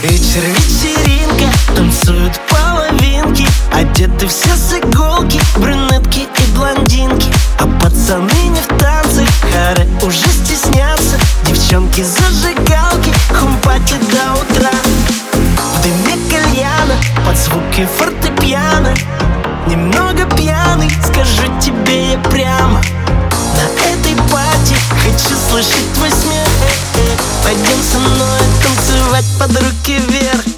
Вечер, вечеринка, танцуют половинки, одеты все с иголки, брюнетки и блондинки. А пацаны не в танцах, хоры уже стеснятся. Девчонки зажигалки, хумпати до утра. В дыме кальяна, под звуки фортепиано. Немного пьяный, скажу тебе я прямо. На этой пати хочу слышать твой смех. Пойдем со мной танцевать под руки вверх.